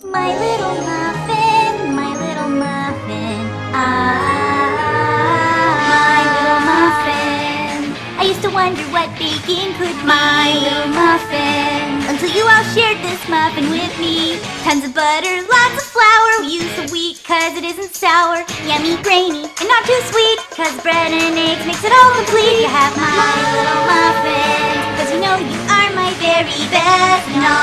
My little muffin, my little muffin. My little muffin. I used to wonder what baking could be. My little muffin. Until you all shared this muffin with me. Tons of butter, lots of flour. We use the wheat cause it isn't sour. Yummy, grainy, and not too sweet. Cause bread and eggs makes it all complete. You have my little muffin. Cause you know you are my very best. And